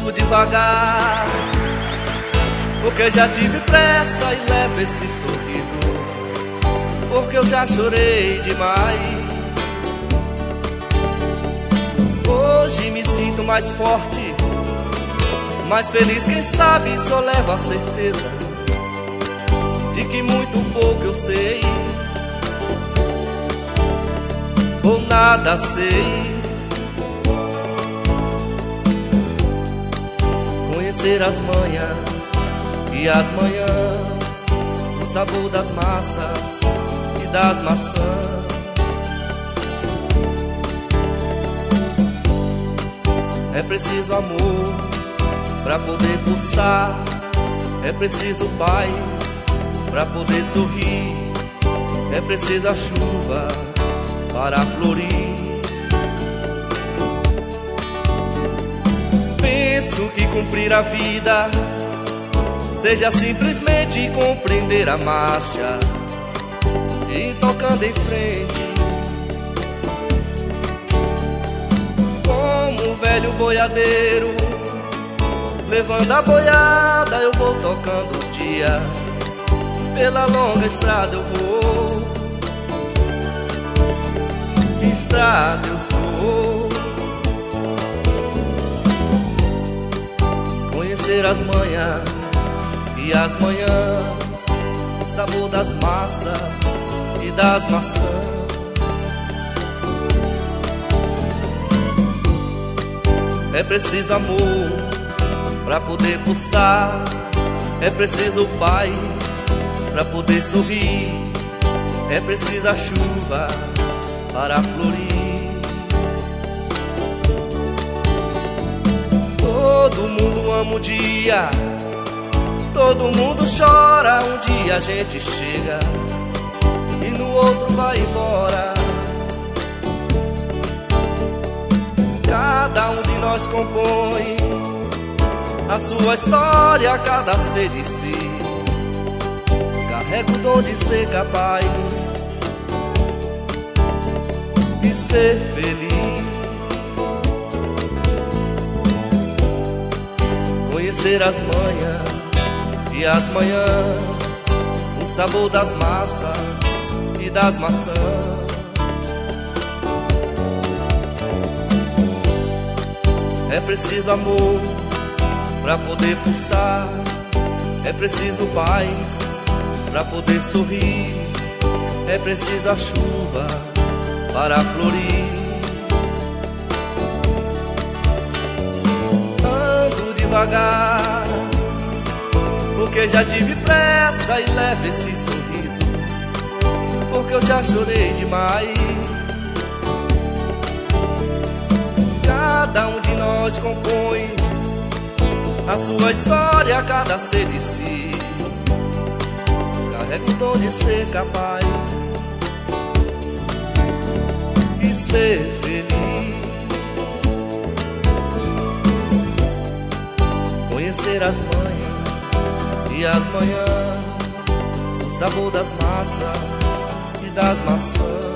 ando devagar, porque já tive pressa e levo esse sorriso, porque eu já chorei demais. Hoje me sinto mais forte, mais feliz, quem sabe só levo a certeza de que muito pouco eu sei, ou nada sei. Conhecer as manhas e as manhãs, o sabor das massas e das maçãs. É preciso amor pra poder pulsar, é preciso paz pra poder sorrir, é preciso a chuva para florir. Penso que cumprir a vida seja simplesmente compreender a marcha e tocando em frente. Como um velho boiadeiro, levando a boiada eu vou tocando os dias, pela longa estrada eu vou, estrada eu sou. Conhecer as manhas e as manhãs, o sabor das massas e das maçãs. É preciso amor pra poder pulsar, é preciso paz pra poder sorrir, é preciso a chuva para florir. Todo mundo ama um dia, todo mundo chora, um dia a gente chega e no outro vai embora. Cada um de nós compõe a sua história, cada ser de si carrega o dom de ser capaz de ser feliz. Conhecer as manhas e as manhãs, o sabor das massas e das maçãs. É preciso amor pra poder pulsar, é preciso paz pra poder sorrir, é preciso a chuva para florir. Ando devagar, porque já tive pressa e levo esse sorriso, porque eu já chorei demais. Cada um de nós compõe a sua história, cada ser de si carrega o dom de ser capaz e ser feliz. Conhecer as manhas e as manhãs, o sabor das massas e das maçãs.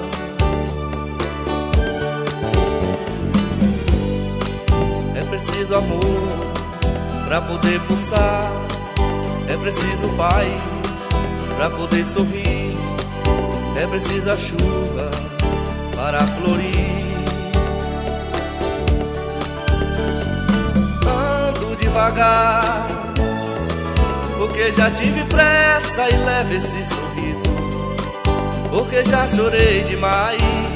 É preciso amor pra poder pulsar, é preciso paz pra poder sorrir, é preciso a chuva para florir. Ando devagar, porque já tive pressa e levo esse sorriso, porque já chorei demais.